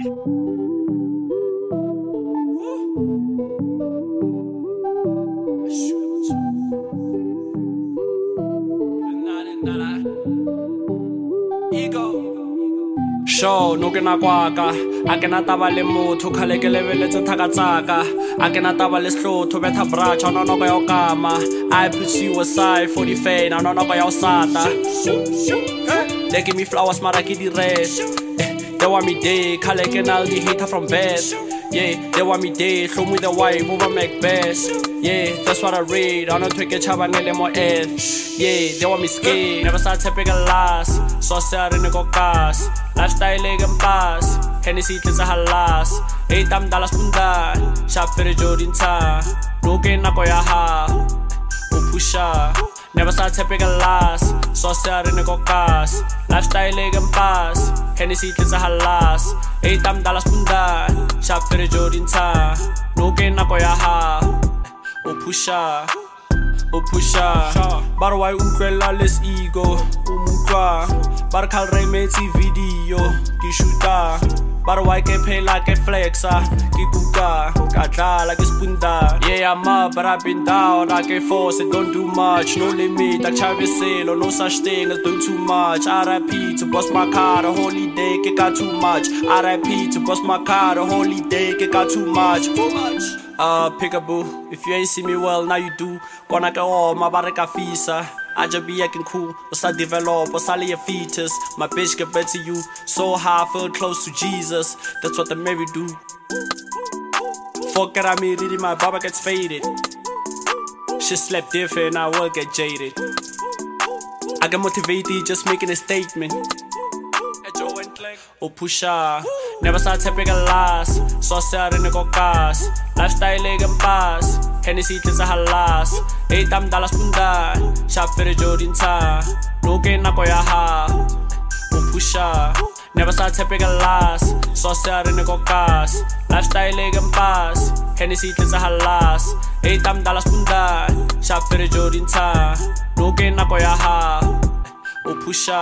Show no ke na kwaka a ke na taba le motho khale ke lebeletse thakatsaka a ke na taba le slotho betha bracha no no ya kama I put you aside for the fame no no ya usata they give me flowers mara ke di red they want me dead khale ke na the hater from bed yeah they want me dead show me the wife over Macbeth yeah that's what I read I don't take a chabangele mo yeah they want me scared never start tapping a lies so sorry ne go gas lifestyle egin pass Hennessy tletse halas tam dollars punda shafere Jordan ta no ke nako ya ha o pusha never start tapping a lies so sorry ne go gas lifestyle egin pass Hennessy tletse halas tam dollars punda shafere Jordan ta no ke nako ya ha o pusha bar why utlwela less ego umutwa bar khal re metsi video ki shoota bar why ke phela ke flexa ki kuka ka dlala ke spunda yeah I'm up but I've been down I can force it don't do much no limit I chaveselo no such thing as do too much RIP to bust my car a holiday ke got too much RIP to bust my car a holiday ke got too much Peekaboo, if you ain't see me well, now you do. Gonna go all my baraka fisa. I just be acting cool, but I develop, but I a fetus. My bitch get better to you. So high, I feel close to Jesus. That's what the Mary do. Fuck it, I made it, my baba gets faded. She slept different, I will get jaded. I get motivated, just making a statement. O pusha never start tapping a lies so sorry ne go gas lifestyle egin pass Hennessy tletse halas tam dollars punda shafere Jordan ta no ke nako ya ha o pusha never start tapping a lies so sorry ne go gas lifestyle egin pass Hennessy tletse halas tam dollars punda shafere Jordan ta no ke nako ya ha o pusha